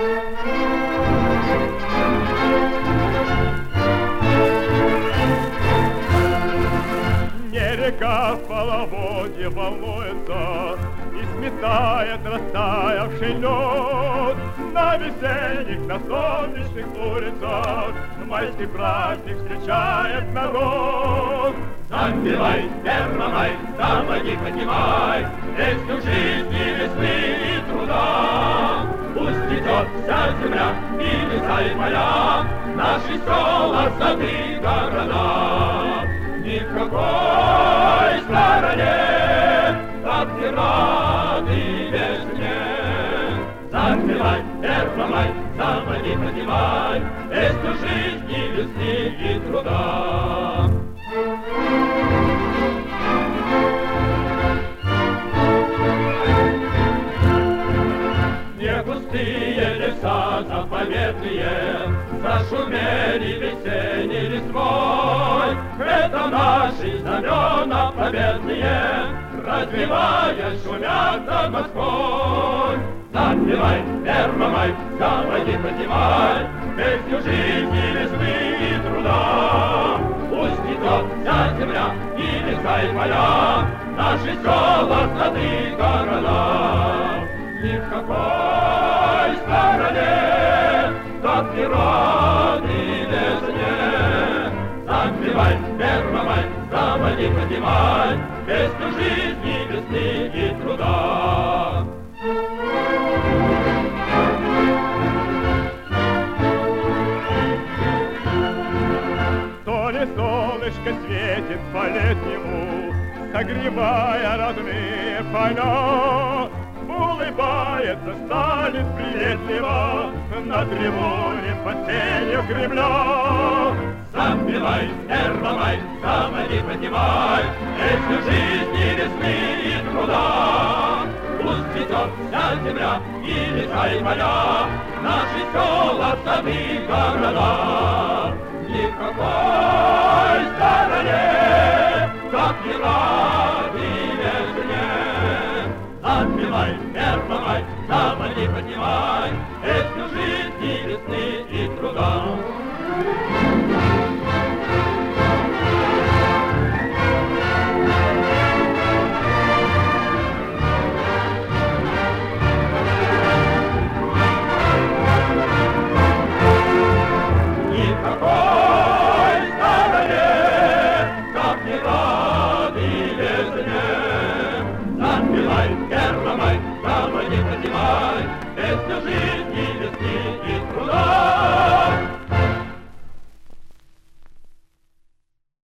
Река в половодье волнуется и сметает растаявший лед. На весенних, на солнечных улицах майский праздник встречает народ. Запевай, Первомай, сапоги поднимай, песню жизни, весны и труда. Пусть идет вся земля и леса и поля, наши села, сады, города. Ни в какой стороне так не рады весне. Запевай, Первомай, сапоги поднимай, песню жизни, весны и труда. Не густые леса заповедные зашумели весенней листвой. Это наши знамена победные, развивая, шумят над Москвой. Запевай, Первомай, сапоги поднимай, песню жизни, весны и труда. Пусть идет вся земля и леса и поля, наши села, сады, города. Ни в какой стороне так не рады весне. Запевай, Первомай, сапоги поднимай, песню жизни, весны и труда. То ли солнышко светит по-летнему, согревая родные поля. Улыбается, станет приветливо на тревоге под сенью Кремля. Запевай, Первомай, сапоги поднимай, песню жизни, весны и труда. Пусть цветет вся земля и леса и поля, наши села, сады, города. Ни в какой стороне так не рады весне. Запевай, Первомай, сапоги поднимай, песню жизни, весны и труда. Ни в какой стороне так не рады весне. Запевай, Первомай, сапоги поднимай, песню жизни.